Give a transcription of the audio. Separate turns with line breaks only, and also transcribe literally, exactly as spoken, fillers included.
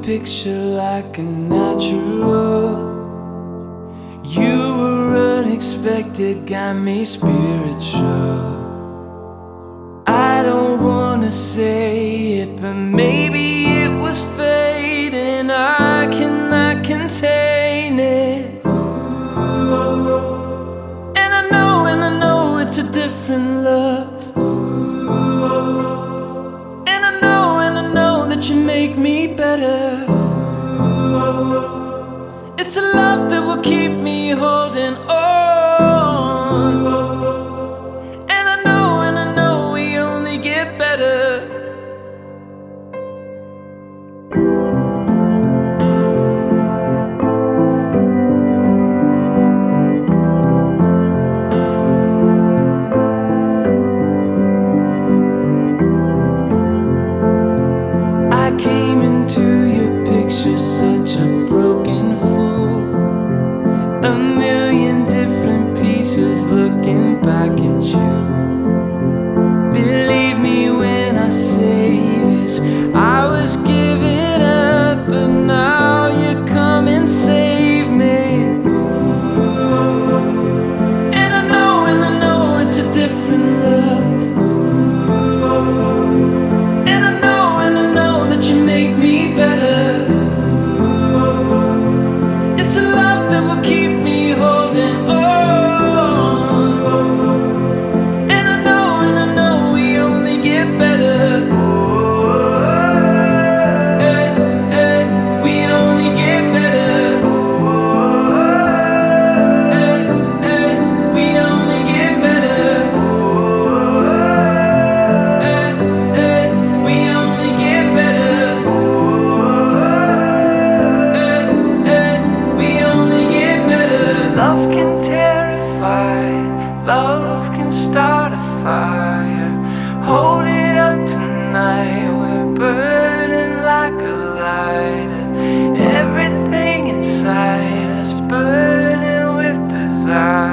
picture like a natural. You were unexpected, got me spiritual. I don't wanna say it, but maybe it was fate, and I cannot contain it. And I know, and I know it's a different love. And I know, and I know that you make me better. It's a love that will keep me holding on. And I know, and I know we only get better. I came into your picture such a broken fool, a million different pieces looking back at you. Believe me when I say this, I was giving up, but now you come and save me. And I know, and I know it's a different love. And I know, and I know that you make me better. It's a love that will keep me holding on. And I know, and I know we only get better. Hey, hey, we only get better. Hey, hey, we only get better. Hey, hey, we only get better. Hey, hey, we only get better. Love can terrify, love can start a fire. Hold it up tonight, we're burning like a lighter. Everything inside us burning with desire.